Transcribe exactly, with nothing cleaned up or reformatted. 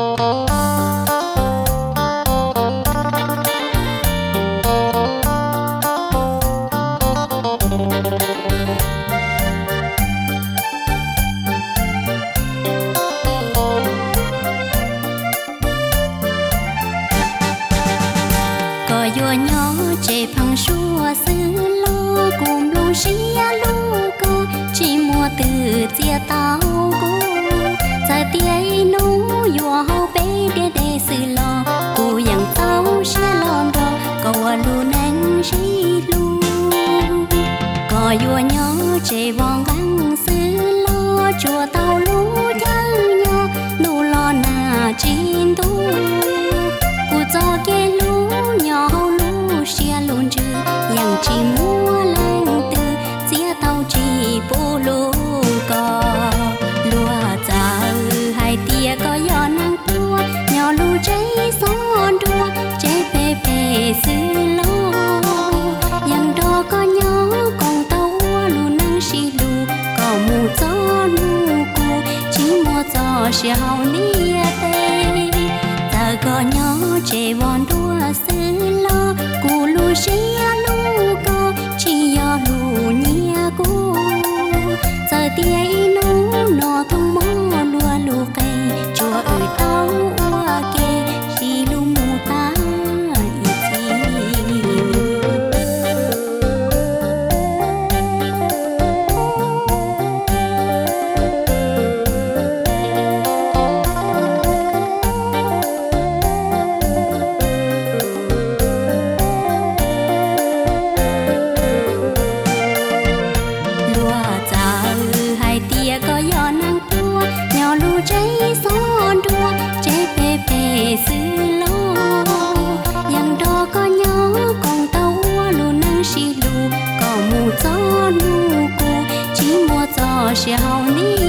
có yo nhỏ chế phăng xua xứ lo cùng lông xía lu co chỉ mua từ chia tao cô giờ tia nú yo hao bé để để sự lo cô yang tao sẽ lon đó có lu nắng xí lu có yo nhỏ chế vòng găng xứ lo chùa tao lu nhang nhỏ nu lo na chín tu cô cho cái lu nhỏ lu xia luôn chứ yang chỉ mua lang tư chia tao chỉ bố lu có lúa già hai tia có gió nắng tua nhỏ lu cháy son đua cháy phê phê xứ lo yang đó có nhỏ còn tao lu nắng xì lu có mù gió lu cu chỉ mua gió xia hao nia tê giờ có nhỏ chế vòn đua xứ lo cu lu xia lu co chỉ do lu nhia cu giờ tia nú nó thông mó lúa lu cây chùa ơi tao ua kê xì lu mù ta có gió nắng tua nhỏ lu cháy son đua cháy phê phê xứ lo yang đó có nhỏ còn tao lu nắng xì lu có mù gió lu cu chỉ mua gió xì hao ni